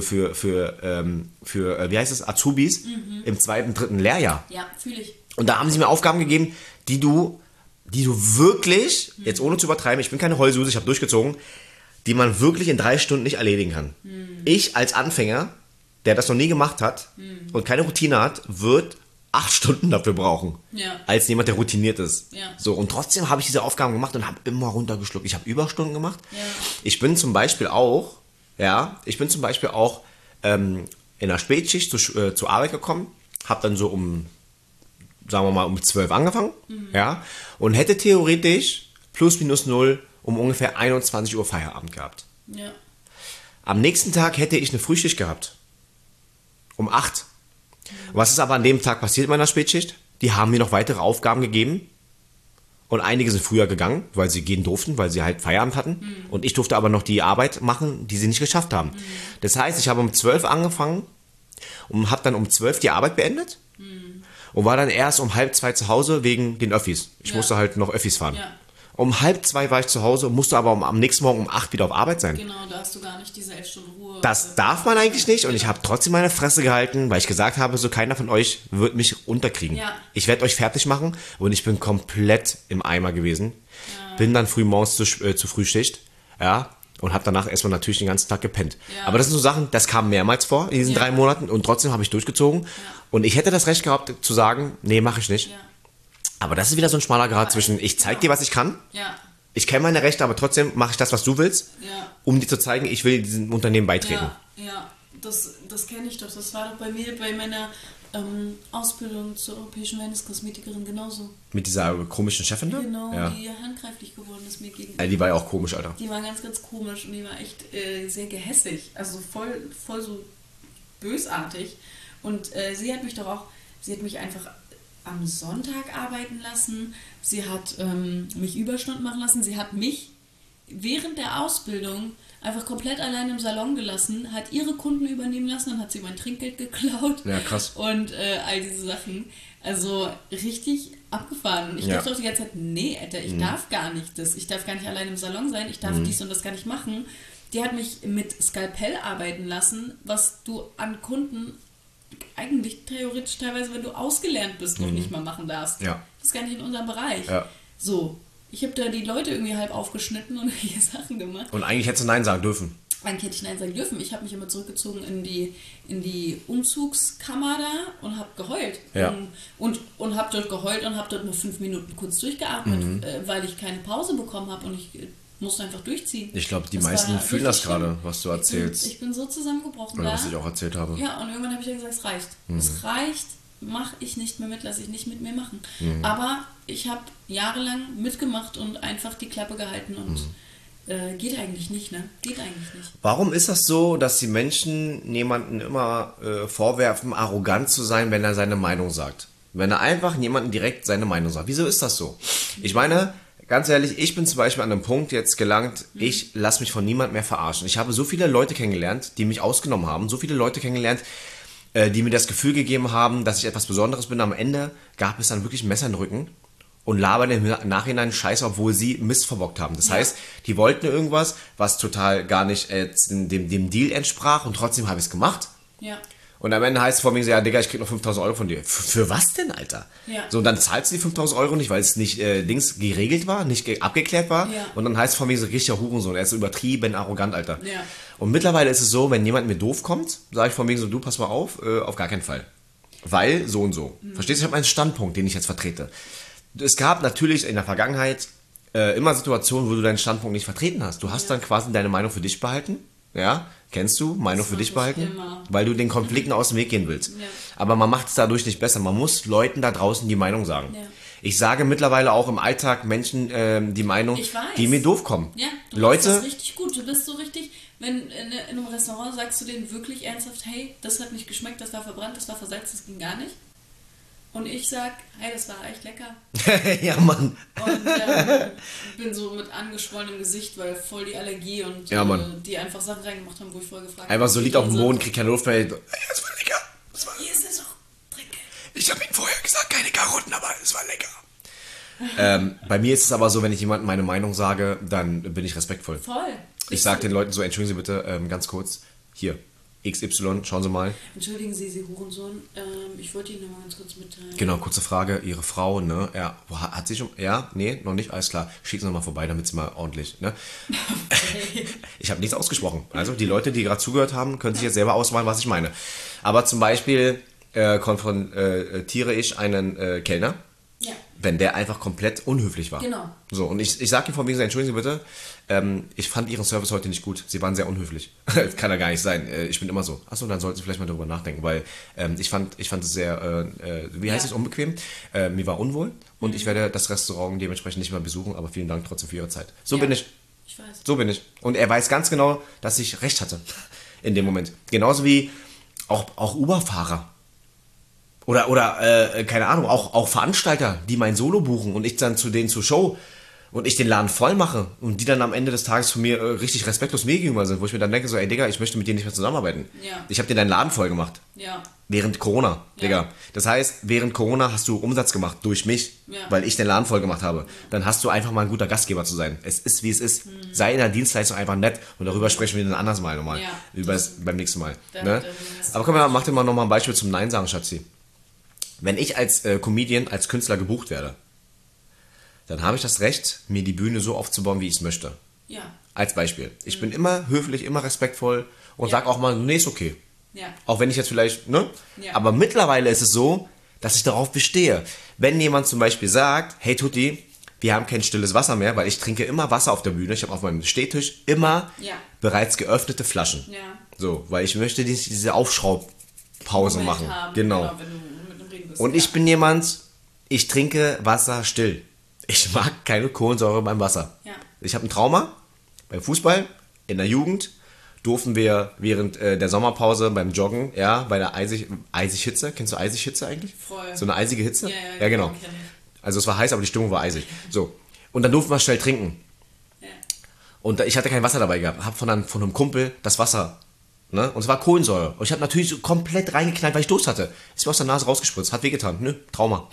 wie heißt es, Azubis im 2., 3. Lehrjahr. Ja, fühle ich. Und da haben sie mir Aufgaben gegeben, die du wirklich, jetzt ohne zu übertreiben, ich bin keine Heulsuse, ich habe durchgezogen, die man wirklich in 3 Stunden nicht erledigen kann. Ich als Anfänger, der das noch nie gemacht hat und keine Routine hat, wird 8 Stunden dafür brauchen, als jemand, der routiniert ist. Ja. So, und trotzdem habe ich diese Aufgaben gemacht und habe immer runtergeschluckt. Ich habe Überstunden gemacht. Ja. Ich bin zum Beispiel auch in der Spätschicht zur Arbeit gekommen, habe dann so um 12 angefangen, und hätte theoretisch plus minus 0 um ungefähr 21 Uhr Feierabend gehabt. Ja. Am nächsten Tag hätte ich eine Frühschicht gehabt. Um 8. Was ist aber an dem Tag passiert in meiner Spätschicht? Die haben mir noch weitere Aufgaben gegeben. Und einige sind früher gegangen, weil sie gehen durften, weil sie halt Feierabend hatten. Und ich durfte aber noch die Arbeit machen, die sie nicht geschafft haben. Das heißt, ich habe um 12 angefangen und habe dann um 12 die Arbeit beendet. Und war dann erst um 1:30 zu Hause wegen den Öffis. Ich musste halt noch Öffis fahren. Ja. Um 1:30 war ich zu Hause, musste aber am nächsten Morgen um 8 wieder auf Arbeit sein. Genau, da hast du gar nicht diese 11 Stunden Ruhe. Das darf man eigentlich nicht und ich habe trotzdem meine Fresse gehalten, weil ich gesagt habe, so keiner von euch wird mich unterkriegen. Ja. Ich werde euch fertig machen und ich bin komplett im Eimer gewesen. Ja. Bin dann früh morgens zur Frühschicht, und habe danach erstmal natürlich den ganzen Tag gepennt. Ja. Aber das sind so Sachen, das kam mehrmals vor in diesen 3 Monaten und trotzdem habe ich durchgezogen. Ja. Und ich hätte das Recht gehabt zu sagen, nee, mache ich nicht. Ja. Aber das ist wieder so ein schmaler Grad zwischen, ich zeig dir, was ich kann. Ja. Ich kenne meine Rechte, aber trotzdem mache ich das, was du willst, um dir zu zeigen, ich will diesem Unternehmen beitreten. Ja, das kenne ich doch. Das war doch bei mir, bei meiner Ausbildung zur europäischen Wellness-Kosmetikerin genauso. Mit dieser komischen Chefin da? Genau, die handgreiflich geworden ist mir gegenüber. Die war ja auch komisch, Alter. Die war ganz, ganz komisch und die war echt sehr gehässig. Also voll so bösartig. Und sie hat mich einfach am Sonntag arbeiten lassen. Sie hat mich Überstunden machen lassen. Sie hat mich während der Ausbildung einfach komplett allein im Salon gelassen, hat ihre Kunden übernehmen lassen, dann hat sie mein Trinkgeld geklaut. Ja, krass. Und all diese Sachen. Also richtig abgefahren. Ich dachte auch die ganze Zeit, nee, Alter, ich darf gar nicht das. Ich darf gar nicht allein im Salon sein, ich darf dies und das gar nicht machen. Die hat mich mit Skalpell arbeiten lassen, was du an Kunden eigentlich theoretisch teilweise, wenn du ausgelernt bist, noch nicht mal machen darfst. Ja. Das ist gar nicht in unserem Bereich. Ja. So. Ich habe da die Leute irgendwie halb aufgeschnitten und hier Sachen gemacht. Und eigentlich hättest du Nein sagen dürfen. Eigentlich hätte ich Nein sagen dürfen. Ich habe mich immer zurückgezogen in die Umzugskammer da und habe geheult. Ja. Und habe dort geheult und habe dort nur 5 Minuten kurz durchgeatmet, weil ich keine Pause bekommen habe und ich musste einfach durchziehen. Ich glaube, die meisten fühlen das gerade, was du erzählst. Ich bin so zusammengebrochen. Oder was ich auch erzählt habe. Ja, und irgendwann habe ich ja gesagt, es reicht. Es reicht. Mache ich nicht mehr mit, lasse ich nicht mit mir machen. Aber ich habe jahrelang mitgemacht und einfach die Klappe gehalten und geht eigentlich nicht, ne? Geht eigentlich nicht. Warum ist das so, dass die Menschen jemanden immer vorwerfen, arrogant zu sein, wenn er seine Meinung sagt? Wenn er einfach jemanden direkt seine Meinung sagt. Wieso ist das so? Ich meine, ganz ehrlich, ich bin zum Beispiel an einem Punkt jetzt gelangt, ich lasse mich von niemandem mehr verarschen. Ich habe so viele Leute kennengelernt, die mich ausgenommen haben, so viele Leute kennengelernt, die mir das Gefühl gegeben haben, dass ich etwas Besonderes bin. Am Ende gab es dann wirklich ein Messer in den Rücken und labern im Nachhinein Scheiße, obwohl sie Mist verbockt haben. Das heißt, die wollten irgendwas, was total gar nicht dem Deal entsprach und trotzdem habe ich es gemacht. Ja. Und am Ende heißt es vor mir so, ja, Digga, ich krieg noch 5.000 Euro von dir. Für was denn, Alter? Ja. So, und dann zahlst du die 5.000 Euro nicht, weil es nicht geregelt war, nicht abgeklärt war. Ja. Und dann heißt es von mir so, richtiger Hurensohn. Er ist so übertrieben arrogant, Alter. Ja. Und mittlerweile ist es so, wenn jemand mir doof kommt, sage ich von mir so, du, pass mal auf gar keinen Fall. Weil so und so. Verstehst du? Ich habe einen Standpunkt, den ich jetzt vertrete. Es gab natürlich in der Vergangenheit immer Situationen, wo du deinen Standpunkt nicht vertreten hast. Du hast dann quasi deine Meinung für dich behalten. Ja, kennst du? Meinung für dich behalten? Immer. Weil du den Konflikten aus dem Weg gehen willst. Ja. Aber man macht es dadurch nicht besser. Man muss Leuten da draußen die Meinung sagen. Ja. Ich sage mittlerweile auch im Alltag Menschen die Meinung, die mir doof kommen. Ja, du Leute, machst das richtig gut. Du bist so richtig, wenn in einem Restaurant sagst du denen wirklich ernsthaft, hey, das hat nicht geschmeckt, das war verbrannt, das war versalzt, das ging gar nicht. Und ich sag, hey, das war echt lecker. ja, Mann. Und bin so mit angeschwollenem Gesicht, weil voll die Allergie und Ja, Mann. die einfach Sachen reingemacht haben, wo ich vorher gefragt habe. Einfach so liegt auf dem Boden, kriegt keine Luft mehr. Hey, das war lecker. Hier ist es auch Trinkgeld. Ich habe Ihnen vorher gesagt, keine Karotten, aber es war lecker. Bei mir ist es aber so, wenn ich jemandem meine Meinung sage, dann bin ich respektvoll. Voll. Ich sage den Leuten so, entschuldigen Sie bitte, ganz kurz, hier, XY, schauen Sie mal. Entschuldigen Sie, Sie Hurensohn, ich wollte Ihnen nur mal ganz kurz mitteilen. Genau, kurze Frage, Ihre Frau, ne, ja, hat sie schon, ja, nee, noch nicht, alles klar, schicken Sie mal vorbei, damit Sie mal ordentlich, ne. Okay. Ich habe nichts ausgesprochen, also die Leute, die gerade zugehört haben, können sich jetzt selber ausmalen, was ich meine. Aber zum Beispiel konfrontiere ich einen Kellner, Ja. wenn der einfach komplett unhöflich war. Genau. So, und ich sage ihm von wegen, entschuldigen Sie bitte, ich fand Ihren Service heute nicht gut. Sie waren sehr unhöflich. Das kann ja gar nicht sein. Ich bin immer so. Achso, dann sollten Sie vielleicht mal darüber nachdenken, weil ich fand es sehr, wie heißt es, unbequem. Mir war unwohl und ich werde das Restaurant dementsprechend nicht mehr besuchen, aber vielen Dank trotzdem für Ihre Zeit. So bin ich. Ich weiß. So bin ich. Und er weiß ganz genau, dass ich recht hatte in dem Moment. Genauso wie auch Uber-Fahrer. Oder keine Ahnung, auch Veranstalter, die mein Solo buchen und ich dann zu denen zur Show und ich den Laden voll mache und die dann am Ende des Tages von mir richtig respektlos mir gegenüber sind, wo ich mir dann denke, so, ey Digga, ich möchte mit dir nicht mehr zusammenarbeiten. Ja. Ich habe dir deinen Laden voll gemacht. Ja. Während Corona, Ja. Digga. Das heißt, während Corona hast du Umsatz gemacht durch mich, Ja. weil ich den Laden voll gemacht habe. Dann hast du einfach mal ein guter Gastgeber zu sein. Es ist, wie es ist. Sei in der Dienstleistung einfach nett und darüber sprechen wir dann anders mal nochmal. Ja. Beim nächsten Mal. Da- Ne? da- Aber komm, mach dir mal nochmal ein Beispiel zum Nein sagen, Schatzi. Wenn ich als Comedian, als Künstler gebucht werde, dann habe ich das Recht, mir die Bühne so aufzubauen, wie ich es möchte. Ja. Als Beispiel. Ich bin immer höflich, immer respektvoll und sag auch mal, nee, ist okay. Ja. Auch wenn ich jetzt vielleicht, ne? Ja. Aber mittlerweile ist es so, dass ich darauf bestehe. Wenn jemand zum Beispiel sagt, hey Tutti, wir haben kein stilles Wasser mehr, weil ich trinke immer Wasser auf der Bühne. Ich habe auf meinem Stehtisch immer bereits geöffnete Flaschen. Ja. So, weil ich möchte diese Aufschraubpause machen. Genau. Wenn du mit dem Regen bist. Und ich bin jemand, ich trinke Wasser still. Ich mag keine Kohlensäure beim Wasser. Ja. Ich habe ein Trauma beim Fußball, in der Jugend durften wir während der Sommerpause beim Joggen, ja, bei der Eisighitze, kennst du Eisighitze eigentlich? Voll. So eine eisige Hitze? Ja, genau. kenn ich. Also es war heiß, aber die Stimmung war eisig. So. Und dann durften wir schnell trinken. Ja. Und ich hatte kein Wasser dabei gehabt. Hab von einem Kumpel das Wasser, ne? Und es war Kohlensäure. Und ich habe natürlich so komplett reingeknallt, weil ich Durst hatte. Ist mir aus der Nase rausgespritzt. Hat wehgetan. Nö, Trauma.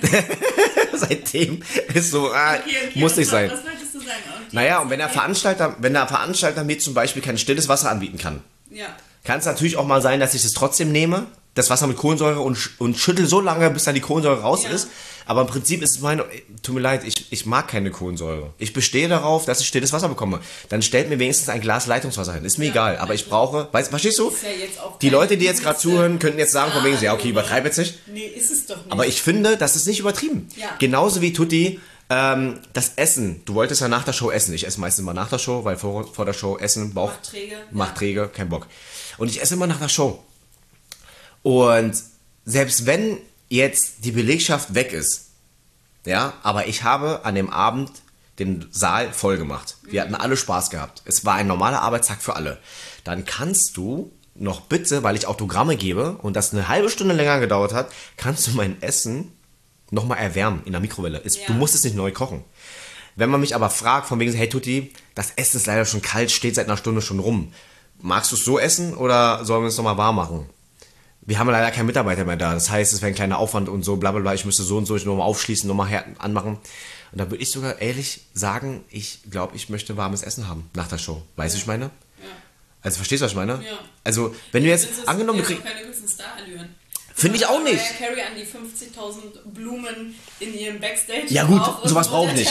Seitdem ist so, muss nicht sein. Was wolltest du sagen? Naja, und wenn der Veranstalter mir zum Beispiel kein stilles Wasser anbieten kann, kann es natürlich auch mal sein, dass ich es trotzdem nehme, das Wasser mit Kohlensäure und schüttel so lange, bis dann die Kohlensäure raus ist. Aber im Prinzip ist es tut mir leid, ich mag keine Kohlensäure. Ich bestehe darauf, dass ich stilles Wasser bekomme. Dann stellt mir wenigstens ein Glas Leitungswasser hin. Ist mir egal, aber ich brauche, verstehst du? Die Leute, die jetzt gerade zuhören, könnten jetzt sagen, von wegen, ja okay, übertreib jetzt nicht. Nee, ist es doch nicht. Aber ich finde, das ist nicht übertrieben. Ja. Genauso wie Tutti, das Essen. Du wolltest ja nach der Show essen. Ich esse meistens immer nach der Show, weil vor der Show essen, Bauch macht träge, kein Bock. Und ich esse immer nach der Show. Und selbst wenn jetzt die Belegschaft weg ist, ja, aber ich habe an dem Abend den Saal voll gemacht. Wir hatten alle Spaß gehabt. Es war ein normaler Arbeitstag für alle. Dann kannst du noch bitte, weil ich Autogramme gebe und das eine halbe Stunde länger gedauert hat, kannst du mein Essen nochmal erwärmen in der Mikrowelle. Du musst es nicht neu kochen. Wenn man mich aber fragt, von wegen, hey Tutti, das Essen ist leider schon kalt, steht seit einer Stunde schon rum. Magst du es so essen oder sollen wir es nochmal warm machen? Wir haben leider keinen Mitarbeiter mehr da. Das heißt, es wäre ein kleiner Aufwand und so, bla bla bla. Ich müsste so und so nochmal aufschließen, nochmal anmachen. Und da würde ich sogar ehrlich sagen, ich glaube, ich möchte warmes Essen haben nach der Show. Weißt du, was ich meine? Ja. Also verstehst du, was ich meine? Ja. Also, wenn du jetzt angenommen... keine gewissen Star-Allüren. Finde ich auch nicht. Carrie an die 50.000 Blumen in ihrem Backstage. Ja gut, sowas brauche ich nicht.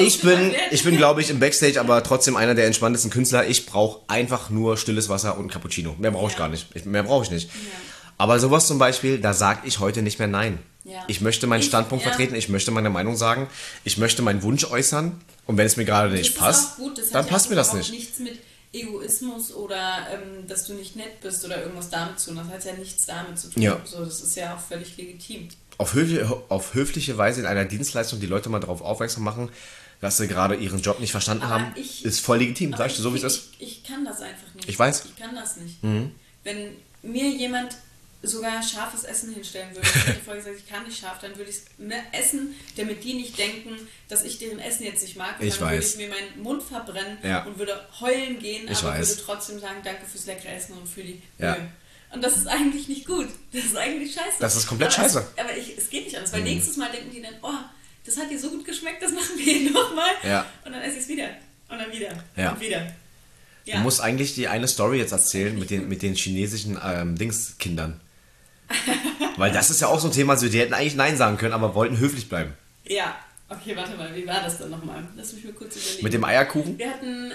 Ich bin, glaube ich, im Backstage aber trotzdem einer der entspanntesten Künstler. Ich brauche einfach nur stilles Wasser und ein Cappuccino. Mehr brauche ich gar nicht. Mehr brauche ich nicht. Ja. Aber sowas zum Beispiel, da sage ich heute nicht mehr nein. Ja. Ich möchte meinen Standpunkt vertreten, ich möchte meine Meinung sagen, ich möchte meinen Wunsch äußern und wenn es mir gerade nicht passt, dann passt mir das nicht. Nichts mit Egoismus oder dass du nicht nett bist oder irgendwas damit zu tun. Das hat ja nichts damit zu tun. Ja. So, das ist ja auch völlig legitim. Auf höfliche Weise in einer Dienstleistung die Leute mal darauf aufmerksam machen, dass sie gerade ihren Job nicht verstanden haben, ist voll legitim. Sagst du so, wie es ist? Ich kann das einfach nicht. Ich weiß. Ich kann das nicht. Mhm. Wenn mir jemand sogar scharfes Essen hinstellen würde, ich hätte vorher gesagt, ich kann nicht scharf, dann würde ich es essen, damit die nicht denken, dass ich deren Essen jetzt nicht mag. Dann würde ich mir meinen Mund verbrennen und würde heulen gehen, aber würde trotzdem sagen, danke fürs leckere Essen und für die Mühe. Und das ist eigentlich nicht gut. Das ist eigentlich scheiße. Das ist komplett scheiße. Aber es geht nicht anders, weil nächstes Mal denken die dann, oh, das hat dir so gut geschmeckt, das machen wir nochmal. Ja. Und dann esse ich es wieder. Und dann wieder. Und wieder. Ja. Du musst eigentlich die eine Story jetzt erzählen mit den chinesischen Kindern. Weil das ist ja auch so ein Thema, also die hätten eigentlich Nein sagen können, aber wollten höflich bleiben. Ja, okay, warte mal, wie war das dann nochmal? Lass mich mal kurz überlegen. Mit dem Eierkuchen? Wir hatten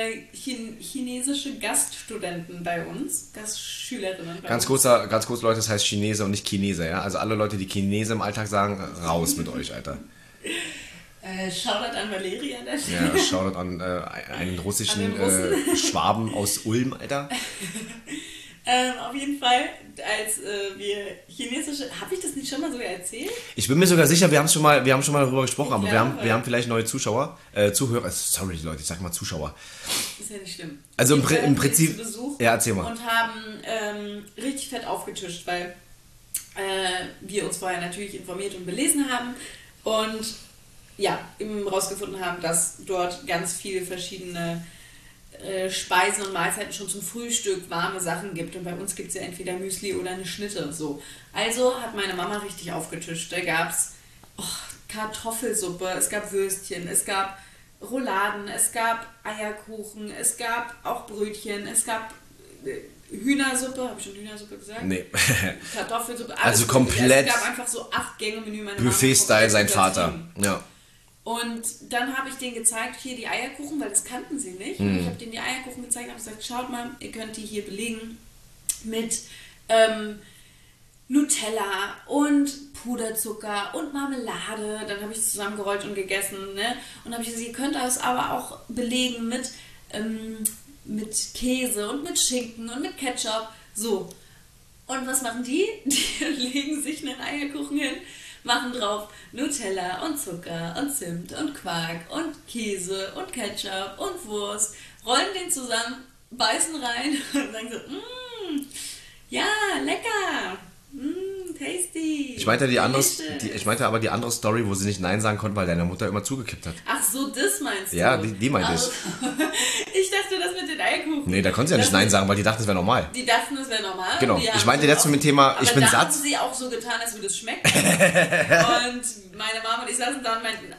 chinesische Gaststudenten bei uns, Gastschülerinnen bei uns. Ganz kurz, Leute, das heißt Chinese und nicht Chinese, ja? Also alle Leute, die Chinese im Alltag sagen, raus mit euch, Alter. Shoutout an Valeria. Ja, Shoutout an einen russischen Schwaben aus Ulm, Alter. Auf jeden Fall, als wir chinesische... Habe ich das nicht schon mal sogar erzählt? Ich bin mir sogar sicher, wir haben schon mal darüber gesprochen, aber wir haben vielleicht neue Zuhörer. Sorry Leute, ich sag mal Zuschauer. Ist ja nicht schlimm. Also im Prinzip... Besuch ja, erzähl mal. Und haben richtig fett aufgetischt, weil wir uns vorher natürlich informiert und belesen haben und ja, eben rausgefunden haben, dass dort ganz viele verschiedene Speisen und Mahlzeiten schon zum Frühstück warme Sachen gibt und bei uns gibt es ja entweder Müsli oder eine Schnitte. So. Also hat meine Mama richtig aufgetischt. Da gab es Kartoffelsuppe, es gab Würstchen, es gab Rouladen, es gab Eierkuchen, es gab auch Brötchen, es gab Hühnersuppe, habe ich schon Hühnersuppe gesagt? Nee. Kartoffelsuppe, alles also komplett. Es gab einfach so 8 Gänge Menü. Buffet-Style sein Vater. Ja. Und dann habe ich denen gezeigt, hier die Eierkuchen, weil das kannten sie nicht. Und ich habe denen die Eierkuchen gezeigt und habe gesagt, schaut mal, ihr könnt die hier belegen mit Nutella und Puderzucker und Marmelade. Dann habe ich es zusammengerollt und gegessen. Ne? Und habe ich gesagt, ihr könnt das aber auch belegen mit Käse und mit Schinken und mit Ketchup. So. Und was machen die? Die legen sich einen Eierkuchen hin, machen drauf Nutella und Zucker und Zimt und Quark und Käse und Ketchup und Wurst, rollen den zusammen, beißen rein und sagen so, ja, lecker, tasty. Ich meinte aber die andere Story, wo sie nicht Nein sagen konnten, weil deine Mutter immer zugekippt hat. Ach so, das meinst du? Ja, die meinte ich. Ich dachte, das mit den Eierkuchen. Nee, da konnte sie ja nicht Nein sagen, weil die dachten, es wäre normal. Die dachten, es wäre normal. Genau, ich meinte jetzt mit dem Thema, ich bin satt. Aber da haben sie auch so getan, als würde es schmecken. Und meine Mama und ich saßen da und meinten,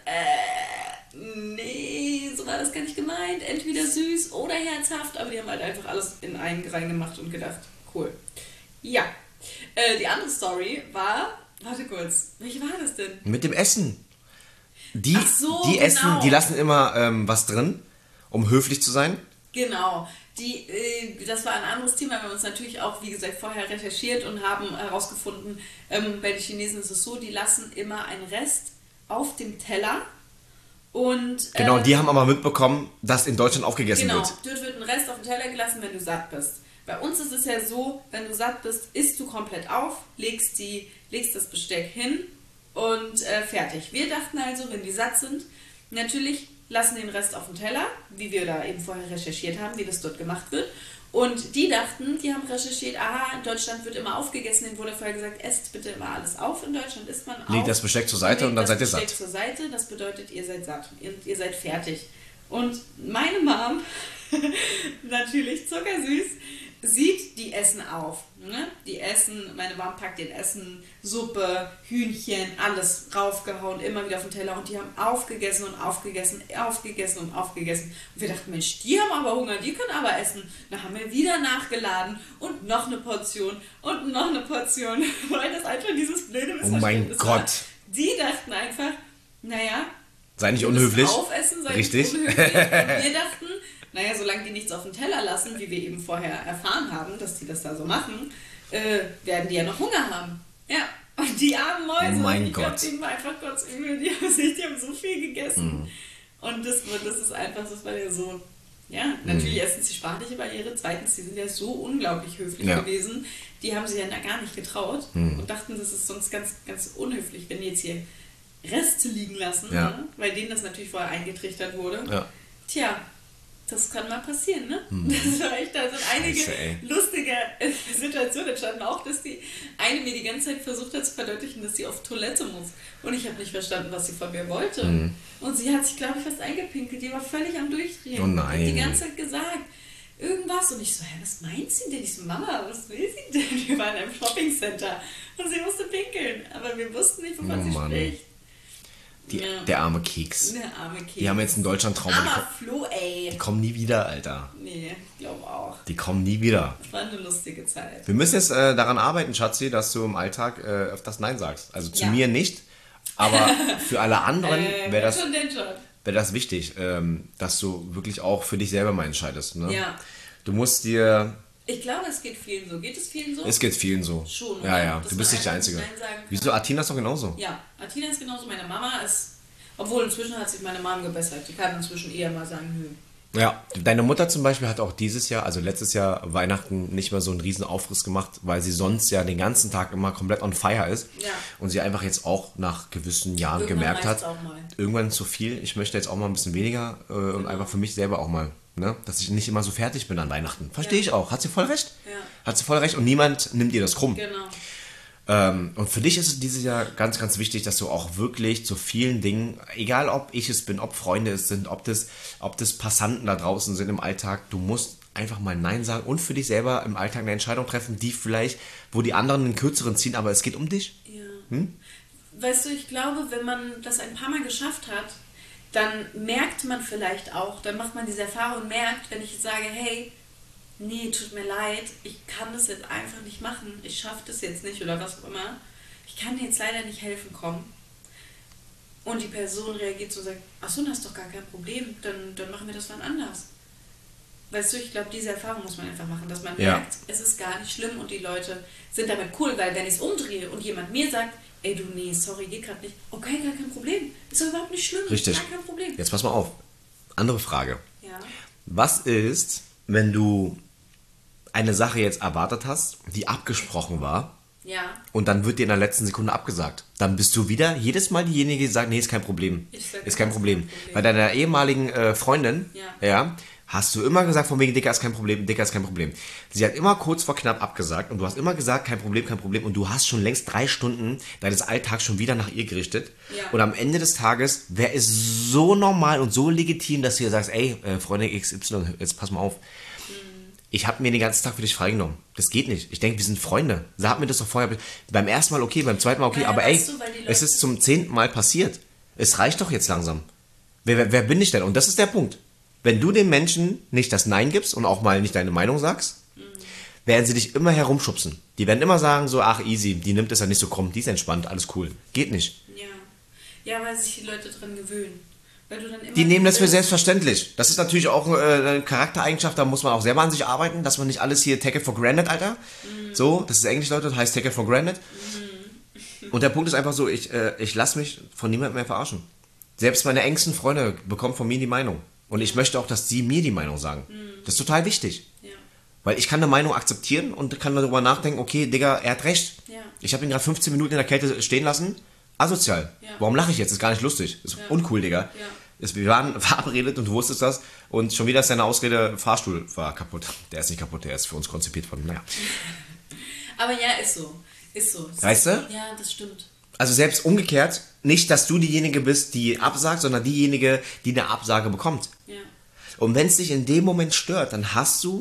nee, so war das gar nicht gemeint. Entweder süß oder herzhaft, aber die haben halt einfach alles in einen reingemacht und gedacht, cool. Ja, die andere Story war, warte kurz, welche war das denn? Mit dem Essen. Die genau. essen, die lassen immer was drin, um höflich zu sein. Genau. Das war ein anderes Thema. Wir haben uns natürlich auch, wie gesagt, vorher recherchiert und haben herausgefunden, bei den Chinesen ist es so, die lassen immer einen Rest auf dem Teller. Und, genau, die haben aber mitbekommen, dass in Deutschland aufgegessen wird. Genau, dort wird ein Rest auf den Teller gelassen, wenn du satt bist. Bei uns ist es ja so, wenn du satt bist, isst du komplett auf, legst das Besteck hin und fertig. Wir dachten also, wenn die satt sind, natürlich lassen den Rest auf dem Teller, wie wir da eben vorher recherchiert haben, wie das dort gemacht wird. Und die dachten, die haben recherchiert, aha, in Deutschland wird immer aufgegessen, denen wurde vorher gesagt, esst bitte immer alles auf, in Deutschland isst man auf. Legt das Besteck zur Seite und dann seid ihr satt. Legt das Besteck zur Seite, das bedeutet, ihr seid satt, ihr seid fertig. Und meine Mom, natürlich zuckersüß, sieht, die essen auf. Ne? Die essen, meine Mom packt den Essen, Suppe, Hühnchen, alles raufgehauen, immer wieder auf den Teller. Und die haben aufgegessen und aufgegessen, aufgegessen und aufgegessen. Und wir dachten, Mensch, die haben aber Hunger, die können aber essen. Dann haben wir wieder nachgeladen und noch eine Portion und noch eine Portion, weil das einfach dieses blöde Missverständnis war. Gott. Die dachten einfach, naja, sei nicht unhöflich. Aufessen, sei richtig. Nicht unhöflich. Und wir dachten, naja, solange die nichts auf den Teller lassen, wie wir eben vorher erfahren haben, dass die das da so machen, werden die ja noch Hunger haben. Ja, und die armen Mäuse, oh mein ich glaube, Gott. denen war einfach kurz übel, die haben so viel gegessen. Und das ist einfach, das war ja so, ja, natürlich erstens die sprachliche Barriere, zweitens, die sind ja so unglaublich höflich gewesen, die haben sich ja gar nicht getraut und dachten, das ist sonst ganz, ganz unhöflich, wenn die jetzt hier Reste liegen lassen, ne? Weil denen das natürlich vorher eingetrichtert wurde. Ja. Tja, das kann mal passieren, ne? Das war echt, da sind einige lustige Situationen entstanden. Auch, dass die eine mir die ganze Zeit versucht hat zu verdeutlichen, dass sie auf Toilette muss. Und ich habe nicht verstanden, was sie von mir wollte. Und sie hat sich, glaube ich, fast eingepinkelt. Die war völlig am Durchdrehen. Oh nein. Hat die ganze Zeit gesagt, irgendwas. Und ich so, was meint sie denn? Ich so, Mama, was will sie denn? Wir waren in einem Shoppingcenter. Und sie musste pinkeln. Aber wir wussten nicht, wovon sie spricht. Der arme Keks. Der arme Keks. Die haben jetzt einen Deutschland-Traum. Aber Flo, ey. Die kommen nie wieder, Alter. Nee, ich glaube auch. Die kommen nie wieder. Das war eine lustige Zeit. Wir müssen jetzt daran arbeiten, Schatzi, dass du im Alltag öfters Nein sagst. Also zu mir nicht, aber für alle anderen wäre das wichtig, dass du wirklich auch für dich selber mal entscheidest. Ne? Ja. Du musst dir... Ich glaube, es geht vielen so. Geht es vielen so? Es geht vielen so. Schon, ja, ja. Du bist nicht der Einzige. Wieso? Athena ist doch genauso. Ja, Athena ist genauso. Meine Mama ist... Obwohl, inzwischen hat sich meine Mom gebessert. Die kann inzwischen eher mal sagen, Ja, deine Mutter zum Beispiel hat auch dieses Jahr, also letztes Jahr Weihnachten, nicht mehr so einen riesen Aufriss gemacht, weil sie sonst ja den ganzen Tag immer komplett on fire ist. Ja. Und sie einfach jetzt auch nach gewissen Jahren gemerkt hat, irgendwann zu viel, ich möchte jetzt auch mal ein bisschen weniger und einfach für mich selber auch mal, ne, dass ich nicht immer so fertig bin an Weihnachten. Verstehe ich auch. Hat sie voll recht. Ja. Hat sie voll recht und niemand nimmt ihr das krumm. Genau. Und für dich ist es dieses Jahr ganz, ganz wichtig, dass du auch wirklich zu vielen Dingen, egal ob ich es bin, ob Freunde es sind, ob das Passanten da draußen sind im Alltag, du musst einfach mal Nein sagen und für dich selber im Alltag eine Entscheidung treffen, die vielleicht, wo die anderen einen kürzeren ziehen, aber es geht um dich. Ja. Weißt du, ich glaube, wenn man das ein paar Mal geschafft hat, dann merkt man vielleicht auch, dann macht man diese Erfahrung und merkt, wenn ich sage, hey, nee, tut mir leid, ich kann das jetzt einfach nicht machen, ich schaffe das jetzt nicht oder was auch immer, ich kann dir jetzt leider nicht helfen, komm. und die Person reagiert so und sagt, ach so, dann hast doch gar kein Problem, dann machen wir das wann anders. Weißt du, ich glaube, diese Erfahrung muss man einfach machen, dass man merkt, es ist gar nicht schlimm und die Leute sind damit cool, weil wenn ich es umdrehe und jemand mir sagt, ey du, nee, sorry, geht gerade nicht, okay, gar kein Problem, ist doch überhaupt nicht schlimm, Richtig. Gar kein Problem. Jetzt pass mal auf, andere Frage. Ja. Was ist, wenn du eine Sache jetzt erwartet hast, die abgesprochen war, und dann wird dir in der letzten Sekunde abgesagt? Dann bist du wieder jedes Mal diejenige, die sagt, nee, ist kein Problem. Ist kein Problem. Bei deiner ehemaligen Freundin, hast du immer gesagt, von wegen, Dicker ist kein Problem, Dicker ist kein Problem. Sie hat immer kurz vor knapp abgesagt und du hast immer gesagt, kein Problem, kein Problem. Und du hast schon längst 3 Stunden deines Alltags schon wieder nach ihr gerichtet. Ja. Und am Ende des Tages wäre es so normal und so legitim, dass du ihr sagst, ey, Freundin XY, jetzt pass mal auf. Ich habe mir den ganzen Tag für dich freigenommen. Das geht nicht. Ich denke, wir sind Freunde. Sag mir das doch vorher. Beim ersten Mal okay, beim zweiten Mal okay. Aber ey, es ist zum 10. Mal passiert. Es reicht doch jetzt langsam. Wer bin ich denn? Und das ist der Punkt. Wenn du den Menschen nicht das Nein gibst und auch mal nicht deine Meinung sagst, werden sie dich immer herumschubsen. Die werden immer sagen so, ach easy, die nimmt es ja nicht so krumm, die ist entspannt, alles cool. Geht nicht. Ja, weil sich die Leute dran gewöhnen. Weil du dann immer die nehmen das für selbstverständlich. Das ist natürlich auch eine Charaktereigenschaft, da muss man auch selber an sich arbeiten, dass man nicht alles hier take it for granted, Alter. So, das ist Englisch, Leute, das heißt take it for granted. Und der Punkt ist einfach so, ich lasse mich von niemandem mehr verarschen. Selbst meine engsten Freunde bekommen von mir die Meinung. Und ich möchte auch, dass sie mir die Meinung sagen. Das ist total wichtig. Ja. Weil ich kann eine Meinung akzeptieren und kann darüber nachdenken, okay, Digga, er hat recht. Ja. Ich habe ihn gerade 15 Minuten in der Kälte stehen lassen. Asozial. Ja. Warum lache ich jetzt? Ist gar nicht lustig. Ist uncool, Digga. Ja. Wir waren verabredet und du wusstest das. Und schon wieder ist deine Ausrede, Fahrstuhl war kaputt. Der ist nicht kaputt, der ist für uns konzipiert worden. Naja. Aber ja, ist so. Ist so. Weißt du? Ja, das stimmt. Also selbst umgekehrt, nicht, dass du diejenige bist, die absagt, sondern diejenige, die eine Absage bekommt. Ja. Und wenn es dich in dem Moment stört, dann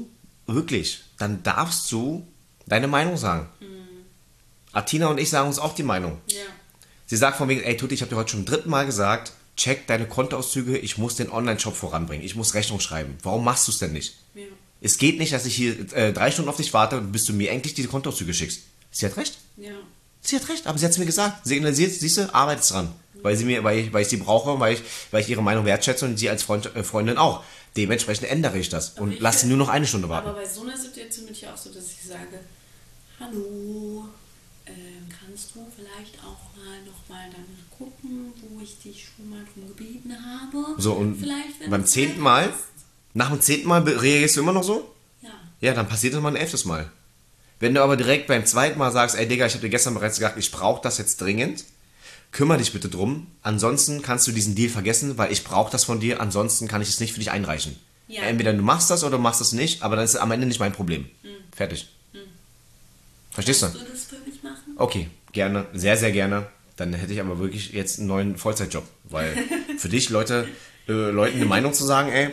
dann darfst du deine Meinung sagen. Atina und ich sagen uns auch die Meinung. Ja. Sie sagt von wegen, ey Tutti, ich habe dir heute schon 3. Mal gesagt, check deine Kontoauszüge, ich muss den Online-Shop voranbringen, ich muss Rechnung schreiben. Warum machst du es denn nicht? Ja. Es geht nicht, dass ich hier 3 Stunden auf dich warte, bis du mir endlich diese Kontoauszüge schickst. Sie hat recht. Ja. Sie hat recht, aber sie hat es mir gesagt. Signalisiert, siehst du, arbeitet dran. Weil ich sie brauche, weil ich ihre Meinung wertschätze und sie als Freundin auch. Dementsprechend ändere ich das und lasse sie nur noch 1 Stunde warten. Aber bei so einer Situation bin ich auch so, dass ich sage, hallo, kannst du vielleicht auch noch mal dann gucken, wo ich dich schon mal drum gebeten habe? So, und beim 10. Mal, nach dem 10. Mal reagierst du immer noch so? Ja. Ja, dann passiert das mal ein 11. Mal. Wenn du aber direkt beim 2. Mal sagst, ey Digga, ich habe dir gestern bereits gesagt, ich brauche das jetzt dringend, kümmere dich bitte drum, ansonsten kannst du diesen Deal vergessen, weil ich brauche das von dir, ansonsten kann ich es nicht für dich einreichen. Ja. Entweder du machst das oder du machst das nicht, aber dann ist es am Ende nicht mein Problem. Fertig. Verstehst Kannst du das für mich machen? Okay, gerne, sehr, sehr gerne. Dann hätte ich aber wirklich jetzt einen neuen Vollzeitjob, weil für dich, Leuten eine Meinung zu sagen, ey.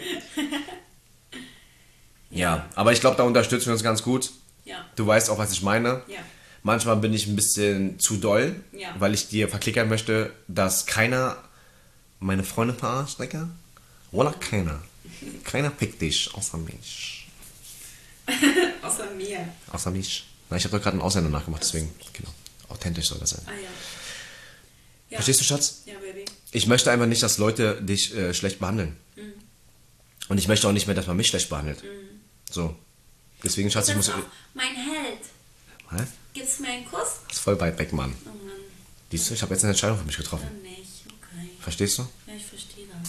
Ja, aber ich glaube, da unterstützen wir uns ganz gut. Ja. Du weißt auch, was ich meine. Ja. Manchmal bin ich ein bisschen zu doll, weil ich dir verklickern möchte, dass keiner meine Freunde verarscht, Digga. Oder keiner. Keiner pickt dich, außer mich. Außer mir. Außer mich. Na, ich habe doch gerade einen Ausländer nachgemacht, deswegen, genau. Authentisch soll das sein. Ah ja. Ja. Verstehst du, Schatz? Ja, Baby. Ich möchte einfach nicht, dass Leute dich schlecht behandeln. Und ich möchte auch nicht mehr, dass man mich schlecht behandelt. So. Deswegen, Schatz, ich muss... Mein Held. Hä? Gibst du mir einen Kuss? Das ist voll weit weg, Mann. Oh Mann. Siehst du, ich habe jetzt eine Entscheidung für mich getroffen. Dann nicht, okay. Verstehst du? Ja, ich verstehe das.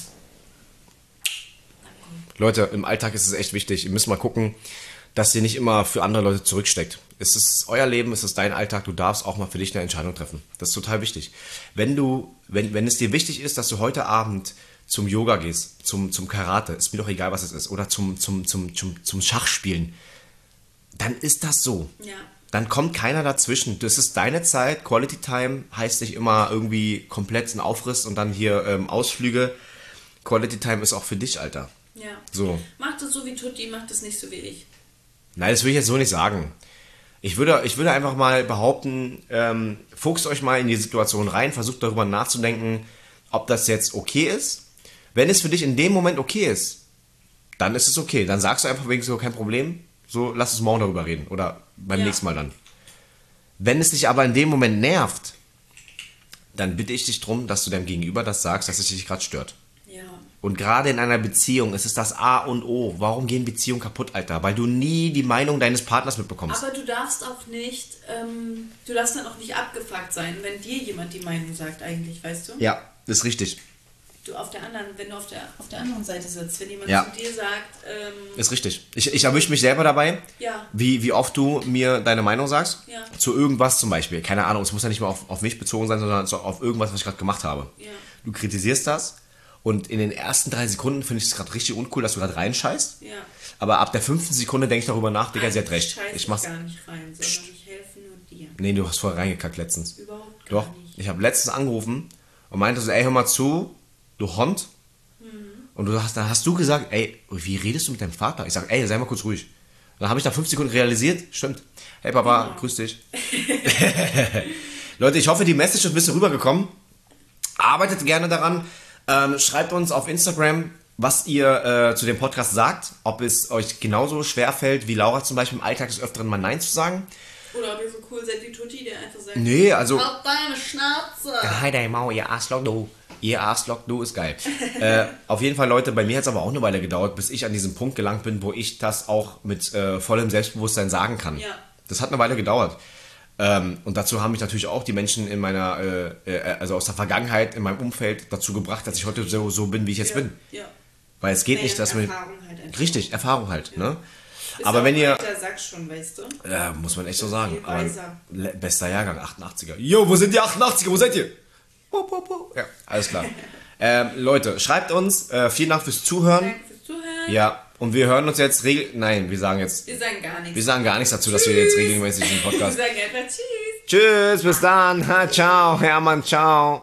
Danke. Leute, im Alltag ist es echt wichtig. Ihr müsst mal gucken, dass ihr nicht immer für andere Leute zurücksteckt. Es ist euer Leben, es ist dein Alltag, du darfst auch mal für dich eine Entscheidung treffen. Das ist total wichtig. Wenn es dir wichtig ist, dass du heute Abend zum Yoga gehst, zum Karate, ist mir doch egal, was es ist, oder zum Schachspielen, dann ist das so. Ja. Dann kommt keiner dazwischen. Das ist deine Zeit. Quality Time heißt nicht immer irgendwie komplett ein Aufriss und dann hier Ausflüge. Quality Time ist auch für dich, Alter. Ja. So. Macht es so wie Tutti, macht es nicht so wie ich. Nein, das will ich jetzt so nicht sagen. Ich würde einfach mal behaupten, fuchst euch mal in die Situation rein, versucht darüber nachzudenken, ob das jetzt okay ist. Wenn es für dich in dem Moment okay ist, dann ist es okay. Dann sagst du einfach wegen so, kein Problem, so lass uns morgen darüber reden oder beim nächsten Mal dann. Wenn es dich aber in dem Moment nervt, dann bitte ich dich drum, dass du deinem Gegenüber das sagst, dass es dich gerade stört. Ja. Und gerade in einer Beziehung ist es das A und O. Warum gehen Beziehungen kaputt, Alter? Weil du nie die Meinung deines Partners mitbekommst. Aber du darfst auch nicht, du darfst dann auch nicht abgefuckt sein, wenn dir jemand die Meinung sagt eigentlich, weißt du? Ja, das ist richtig. Wenn du auf der anderen Seite sitzt, wenn jemand Ja. zu dir sagt, Ist richtig. Ich erwische mich selber dabei, ja. wie oft du mir deine Meinung sagst. Ja. Zu irgendwas zum Beispiel. Keine Ahnung, es muss ja nicht mal auf mich bezogen sein, sondern auf irgendwas, was ich gerade gemacht habe. Ja. Du kritisierst das und in den ersten 3 Sekunden finde ich es gerade richtig uncool, dass du gerade reinscheißt. Ja. Aber ab der 5. Sekunde denke ich darüber nach, Digga, sie hat recht. Scheiße Ich mach's. gar nicht rein, sondern ich helfe nur dir. Nee, du hast vorher reingekackt letztens. Überhaupt gar Doch, nicht. ich habe letztens angerufen und meinte so, ey, hör mal zu, du Hond. Und dann hast du gesagt, ey, wie redest du mit deinem Vater? Ich sag, ey, sei mal kurz ruhig. Dann habe ich nach 5 Sekunden realisiert, stimmt. Hey Papa, grüß dich. Leute, ich hoffe, die Message ist ein bisschen rübergekommen. Arbeitet gerne daran. Schreibt uns auf Instagram, was ihr zu dem Podcast sagt. Ob es euch genauso schwer fällt, wie Laura zum Beispiel im Alltag des Öfteren mal Nein zu sagen. Oder ob ihr so cool seid wie Tutti, der einfach sagt, Nee, also... halt deine Schnauze. Hi, dein Maul, ihr Arschloch, du. Ihr Arschloch, du, ist geil. Auf jeden Fall, Leute, bei mir hat es aber auch eine Weile gedauert, bis ich an diesen Punkt gelangt bin, wo ich das auch mit vollem Selbstbewusstsein sagen kann. Ja. Das hat eine Weile gedauert. Und dazu haben mich natürlich auch die Menschen in meiner, also aus der Vergangenheit, in meinem Umfeld dazu gebracht, dass ich heute so bin, wie ich jetzt bin. Ja. Weil es geht nicht, dass man... Erfahrung halt einfach. Richtig, Erfahrung halt, ne? Bist Aber auch wenn ihr... Alter, sag schon, weißt du? Ja, muss man echt so sagen. Viel Aber weiser. bester Jahrgang, 88er. Jo, wo sind die 88er? Wo seid ihr? Ja, alles klar. Leute, schreibt uns. Vielen Dank fürs Zuhören. Danke fürs Zuhören. Ja, und wir hören uns jetzt Nein, wir sagen jetzt... Wir sagen gar nichts. Wir sagen gar nichts dazu, dass wir jetzt regelmäßig den Wir Podcast... sagen einfach Tschüss. Tschüss, bis dann. Ha, ciao. Ja, Mann, ciao.